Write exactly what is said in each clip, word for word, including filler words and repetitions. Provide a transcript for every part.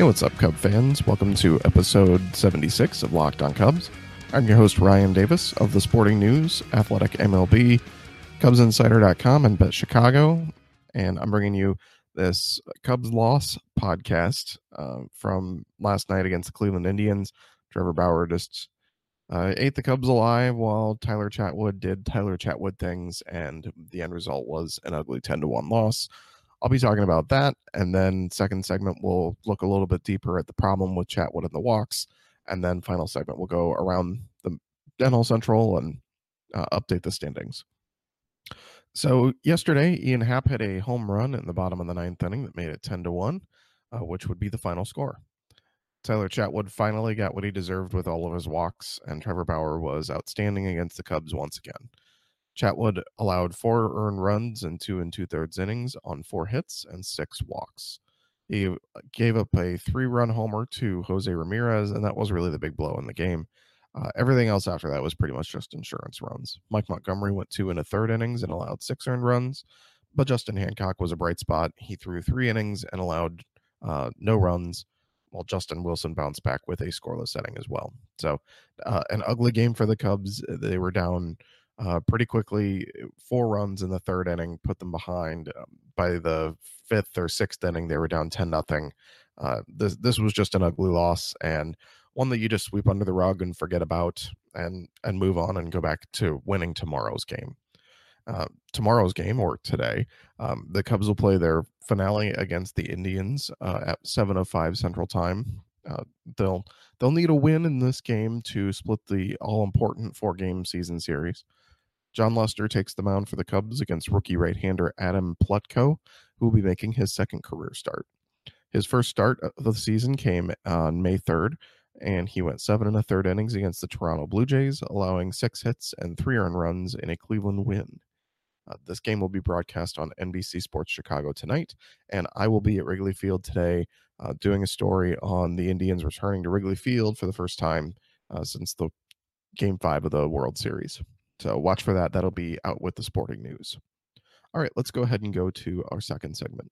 Hey, what's up, Cub fans? Welcome to episode seventy-six of Locked on Cubs. I'm your host, Ryan Davis of the Sporting News, Athletic M L B, Cubs Insider dot com, and Bet Chicago. And I'm bringing you this Cubs loss podcast uh, from last night against the Cleveland Indians. Trevor Bauer just uh, ate the Cubs alive while Tyler Chatwood did Tyler Chatwood things, and the end result was an ugly ten to one loss. I'll be talking about that, and then second segment we'll look a little bit deeper at the problem with Chatwood and the walks, and then final segment we'll go around the N L Central and uh, update the standings. So yesterday, Ian Happ hit a home run in the bottom of the ninth inning that made it ten to one, uh, which would be the final score. Tyler Chatwood finally got what he deserved with all of his walks, and Trevor Bauer was outstanding against the Cubs once again. Chatwood allowed four earned runs in two and two-thirds innings on four hits and six walks. He gave up a three-run homer to Jose Ramirez, and that was really the big blow in the game. Uh, everything else after that was pretty much just insurance runs. Mike Montgomery went two and a third innings and allowed six earned runs, but Justin Hancock was a bright spot. He threw three innings and allowed uh, no runs, while Justin Wilson bounced back with a scoreless inning as well. So uh, an ugly game for the Cubs. They were down Uh, pretty quickly. Four runs in the third inning put them behind. Um, by the fifth or sixth inning, they were down ten nothing. Uh, this this was just an ugly loss, and one that you just sweep under the rug and forget about, and and move on and go back to winning tomorrow's game. Uh, tomorrow's game, or today, um, the Cubs will play their finale against the Indians uh, at seven oh five Central Time. Uh, they'll they'll need a win in this game to split the all-important four-game season series. John Lester takes the mound for the Cubs against rookie right-hander Adam Plutko, who will be making his second career start. His first start of the season came on May third, and he went seven and a third innings against the Toronto Blue Jays, allowing six hits and three earned runs in a Cleveland win. Uh, this game will be broadcast on N B C Sports Chicago tonight, and I will be at Wrigley Field today uh, doing a story on the Indians returning to Wrigley Field for the first time uh, since the Game five of the World Series. So watch for that. That'll be out with the Sporting News. All right, let's go ahead and go to our second segment.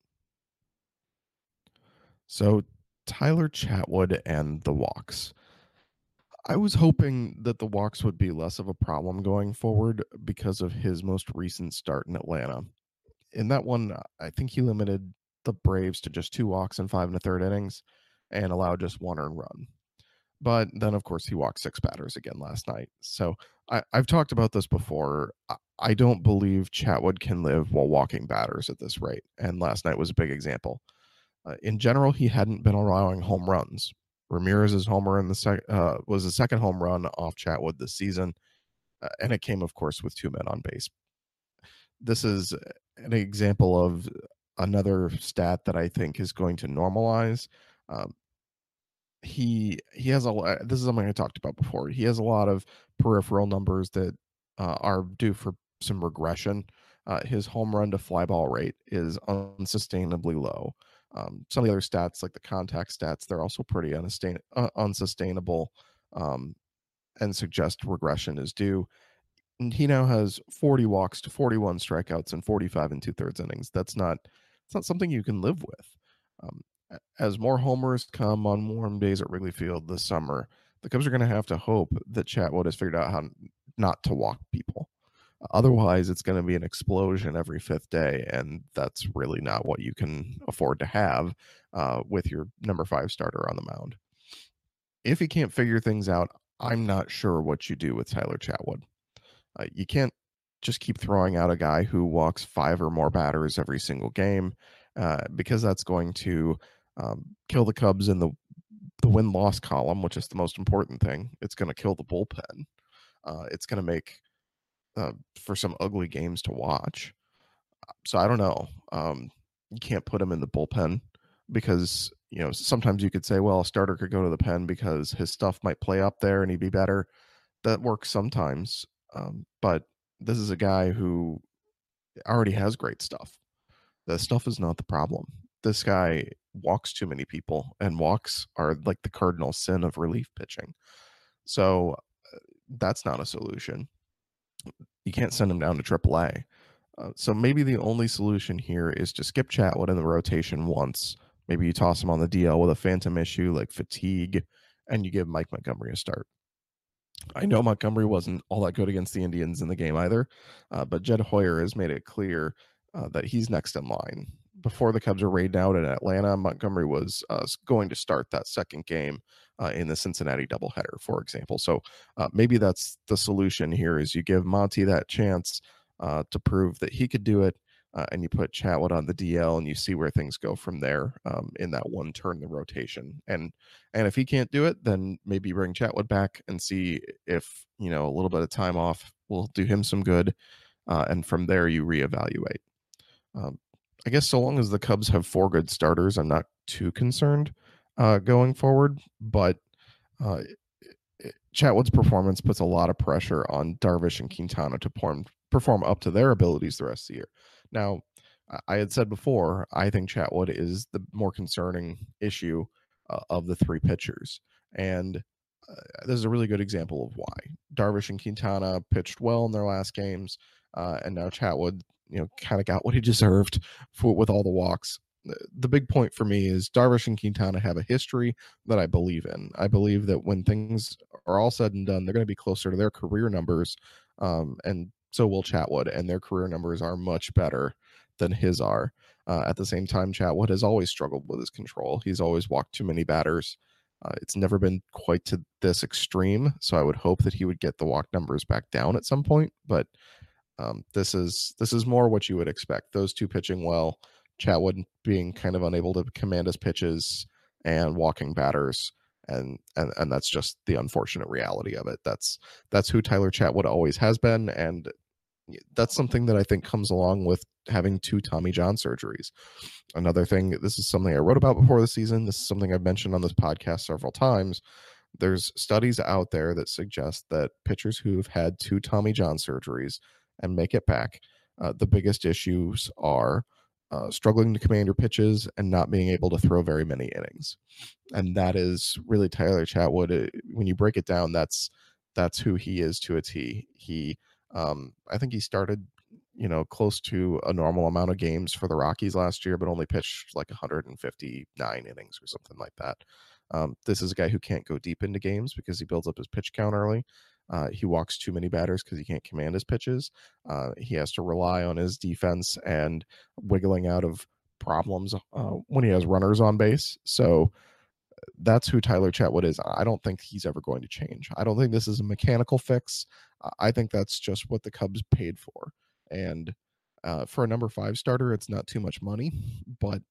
So Tyler Chatwood and the walks. I was hoping that the walks would be less of a problem going forward because of his most recent start in Atlanta. In that one, I think he limited the Braves to just two walks in five and a third innings and allowed just one earned run. But then, of course, he walked six batters again last night. So I, I've talked about this before. I, I don't believe Chatwood can live while walking batters at this rate. And last night was a big example. Uh, in general, he hadn't been allowing home runs. Ramirez's homer in the sec- uh, was the second home run off Chatwood this season. Uh, and it came, of course, with two men on base. This is an example of another stat that I think is going to normalize. Um, he he has a lot. This is something I talked about before. He has a lot of peripheral numbers that uh, are due for some regression. Uh, his home run to fly ball rate is unsustainably low. Um, some of the other stats, like the contact stats, they're also pretty unsustain- uh, unsustainable um, and suggest regression is due. And he now has forty walks to forty-one strikeouts and forty-five and two-thirds innings. That's not it's not something you can live with. Um, as more homers come on warm days at Wrigley Field this summer, the Cubs are going to have to hope that Chatwood has figured out how not to walk people. Otherwise, it's going to be an explosion every fifth day, and that's really not what you can afford to have uh, with your number five starter on the mound. If he can't figure things out, I'm not sure what you do with Tyler Chatwood. Uh, you can't just keep throwing out a guy who walks five or more batters every single game uh, because that's going to um, kill the Cubs in the the win-loss column, which is the most important thing. It's going to kill the bullpen. Uh, it's going to make uh, for some ugly games to watch. So I don't know. Um, you can't put him in the bullpen because, you know, sometimes you could say, well, a starter could go to the pen because his stuff might play up there and he'd be better. That works sometimes. Um, but this is a guy who already has great stuff. The stuff is not the problem. This guy walks too many people, and walks are like the cardinal sin of relief pitching. So uh, that's not a solution. You can't send him down to triple A. Uh, so maybe the only solution here is to skip Chatwood in the rotation once, Maybe you toss him on the D L with a phantom issue like fatigue, and you give Mike Montgomery a start. I know Montgomery wasn't all that good against the Indians in the game either, uh, but Jed Hoyer has made it clear uh, that he's next in line. Before the Cubs were raided out in Atlanta, Montgomery was uh, going to start that second game uh, in the Cincinnati doubleheader, for example. So uh, maybe that's the solution here: is you give Monty that chance uh, to prove that he could do it, uh, and you put Chatwood on the D L, and you see where things go from there um, in that one turn in the rotation. And and if he can't do it, then maybe bring Chatwood back and see if, you know, a little bit of time off will do him some good. Uh, and from there, you reevaluate. Um, I guess so long as the Cubs have four good starters, I'm not too concerned uh, going forward. But uh, Chatwood's performance puts a lot of pressure on Darvish and Quintana to perform, perform up to their abilities the rest of the year. Now, I had said before, I think Chatwood is the more concerning issue uh, of the three pitchers. And uh, this is a really good example of why. Darvish and Quintana pitched well in their last games, uh, and now Chatwood, you know, kind of got what he deserved for, with all the walks. The, the big point for me is Darvish and Quintana have a history that I believe in. I believe that when things are all said and done, they're going to be closer to their career numbers, um, and so will Chatwood, and their career numbers are much better than his are. Uh, at the same time, Chatwood has always struggled with his control. He's always walked too many batters. Uh, it's never been quite to this extreme, so I would hope that he would get the walk numbers back down at some point. But um, this is this is more what you would expect. Those two pitching well, Chatwood being kind of unable to command his pitches and walking batters. And, and and that's just the unfortunate reality of it. That's that's who Tyler Chatwood always has been, and that's something that I think comes along with having two Tommy John surgeries. Another thing, this is something I wrote about before the season. This is something I've mentioned on this podcast several times. There's studies out there that suggest that pitchers who've had two Tommy John surgeries and make it back, uh, the biggest issues are uh, struggling to command your pitches and not being able to throw very many innings. And that is really Tyler Chatwood. When you break it down, that's that's who he is to a T. He Um, I think he started, you know, close to a normal amount of games for the Rockies last year, but only pitched like one hundred fifty-nine innings or something like that. Um, this is a guy who can't go deep into games because he builds up his pitch count early. Uh, he walks too many batters because he can't command his pitches. Uh, he has to rely on his defense and wiggling out of problems uh, when he has runners on base. So that's who Tyler Chatwood is. I don't think he's ever going to change. I don't think this is a mechanical fix. I think that's just what the Cubs paid for. And uh, for a number five starter, it's not too much money, but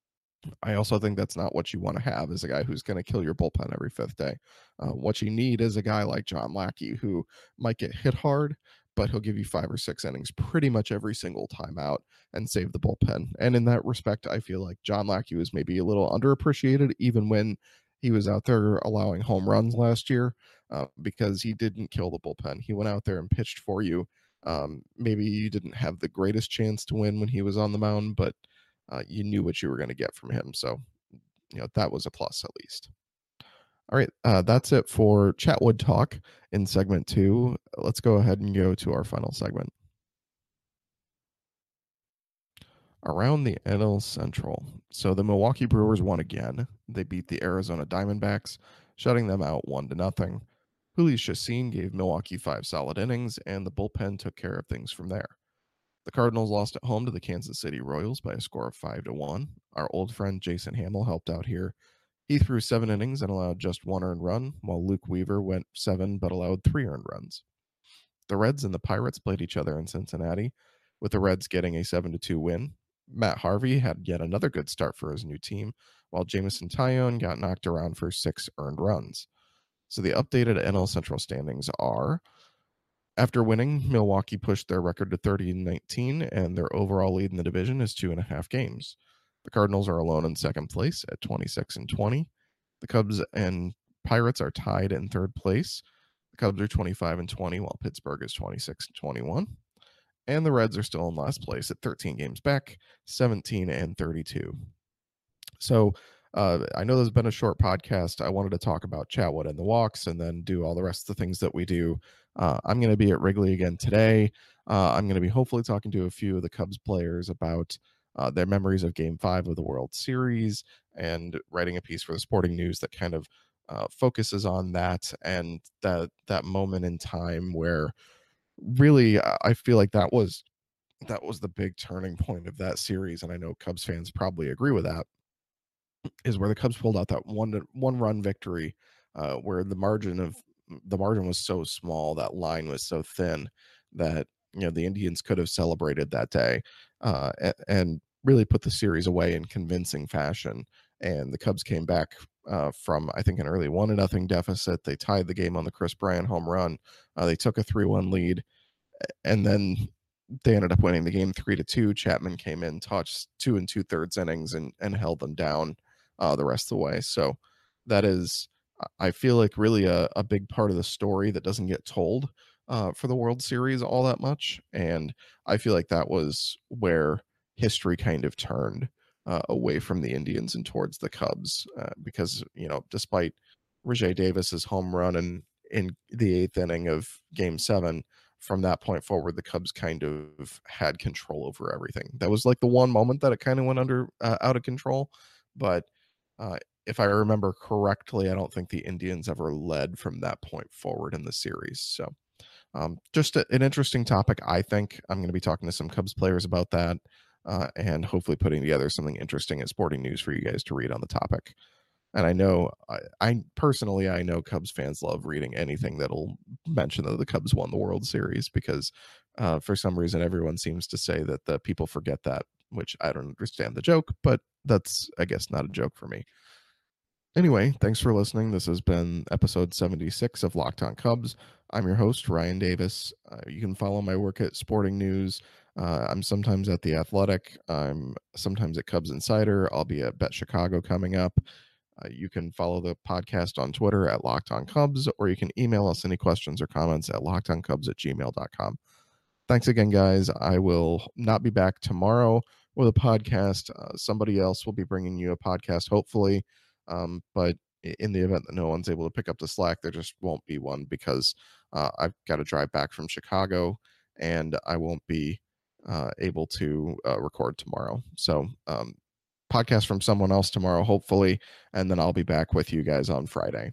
I also think that's not what you want to have as a guy who's going to kill your bullpen every fifth day. Uh, what you need is a guy like John Lackey who might get hit hard, but he'll give you five or six innings pretty much every single time out and save the bullpen. And in that respect, I feel like John Lackey was maybe a little underappreciated, even when he was out there allowing home runs last year, uh, because he didn't kill the bullpen. He went out there and pitched for you. Um, maybe you didn't have the greatest chance to win when he was on the mound, but uh, you knew what you were going to get from him. So, you know, that was a plus at least. All right, uh, that's it for Chatwood Talk in segment two. Let's go ahead and go to our final segment. Around the N L Central. So the Milwaukee Brewers won again. They beat the Arizona Diamondbacks, shutting them out one to nothing. Jhoulys Chacin gave Milwaukee five solid innings, and the bullpen took care of things from there. The Cardinals lost at home to the Kansas City Royals by a score of five to one. Our old friend Jason Hamill helped out here. He threw seven innings and allowed just one earned run, while Luke Weaver went seven but allowed three earned runs. The Reds and the Pirates played each other in Cincinnati, with the Reds getting a seven to two win. Matt Harvey had yet another good start for his new team, while Jameson Taillon got knocked around for six earned runs. So the updated N L Central standings are: after winning, Milwaukee pushed their record to thirty and nineteen, and their overall lead in the division is two and a half games. The Cardinals are alone in second place at twenty-six and twenty. The Cubs and Pirates are tied in third place. The Cubs are twenty-five and twenty, while Pittsburgh is twenty-six and twenty-one. And the Reds are still in last place at thirteen games back, seventeen and thirty-two. So uh, I know this has been a short podcast. I wanted to talk about Chatwood and the walks and then do all the rest of the things that we do. Uh, I'm going to be at Wrigley again today. Uh, I'm going to be hopefully talking to a few of the Cubs players about uh, their memories of Game Five of the World Series, and writing a piece for the Sporting News that kind of uh, focuses on that and that that moment in time where really uh, I feel like that was that was the big turning point of that series, and I know Cubs fans probably agree with that. Is where the Cubs pulled out that one one run victory, uh, where the margin of the margin was so small, that line was so thin that you know the Indians could have celebrated that day uh, and, and really put the series away in convincing fashion. And the Cubs came back uh, from I think an early one to nothing deficit. They tied the game on the Chris Bryant home run. Uh, they took a three one lead, and then they ended up winning the game three to two. Chapman came in, touched two and two thirds innings, and and held them down uh, the rest of the way. So that is, I feel like, really a, a big part of the story that doesn't get told uh, for the World Series all that much. And I feel like that was where history kind of turned uh, away from the Indians and towards the Cubs, uh, because you know, despite Rajay Davis's home run and in the eighth inning of Game Seven, from that point forward, the Cubs kind of had control over everything. That was like the one moment that it kind of went under uh, out of control. But uh, if I remember correctly, I don't think the Indians ever led from that point forward in the series. So um, just a, an interesting topic, I think. I'm going to be talking to some Cubs players about that uh, and hopefully putting together something interesting at Sporting News for you guys to read on the topic. And I know, I, I personally, I know Cubs fans love reading anything that'll mention that the Cubs won the World Series because uh, for some reason everyone seems to say that the people forget that, which I don't understand the joke, but that's, I guess, not a joke for me. Anyway, thanks for listening. This has been episode seventy-six of Locked On Cubs. I'm your host, Ryan Davis. Uh, you can follow my work at Sporting News. Uh, I'm sometimes at The Athletic. I'm sometimes at Cubs Insider. I'll be at Bet Chicago coming up. Uh, you can follow the podcast on Twitter at Locked On Cubs, or you can email us any questions or comments at lockedoncubs at gmail dot com. Thanks again, guys. I will not be back tomorrow with a podcast. Uh, somebody else will be bringing you a podcast, hopefully. Um, but in the event that no one's able to pick up the slack, there just won't be one because uh, I've got to drive back from Chicago and I won't be uh, able to uh, record tomorrow. So, um, podcast from someone else tomorrow, hopefully, and then I'll be back with you guys on Friday.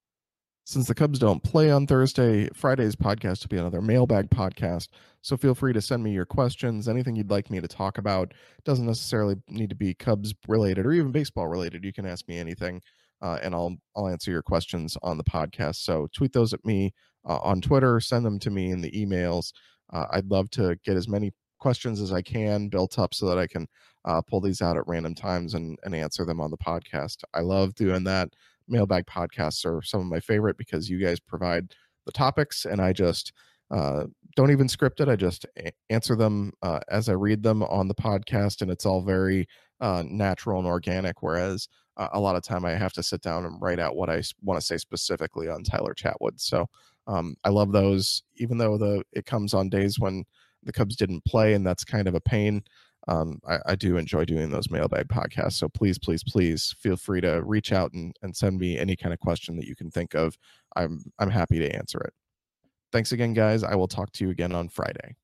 Since the Cubs don't play on Thursday, Friday's podcast will be another mailbag podcast. So feel free to send me your questions, anything you'd like me to talk about. It doesn't necessarily need to be Cubs related or even baseball related. You can ask me anything, uh, and I'll I'll answer your questions on the podcast. So tweet those at me uh, on Twitter. Send them to me in the emails. Uh, I'd love to get as many questions as I can built up so that I can uh, pull these out at random times and, and answer them on the podcast. I love doing that. Mailbag podcasts are some of my favorite because you guys provide the topics and I just uh, don't even script it. I just a- answer them uh, as I read them on the podcast, and it's all very uh, natural and organic. Whereas uh, a lot of time I have to sit down and write out what I want to say specifically on Tyler Chatwood. So um, I love those, even though the it comes on days when the Cubs didn't play, and that's kind of a pain. Um, I, I do enjoy doing those mailbag podcasts. So please, please, please feel free to reach out and, and send me any kind of question that you can think of. I'm I'm happy to answer it. Thanks again, guys. I will talk to you again on Friday.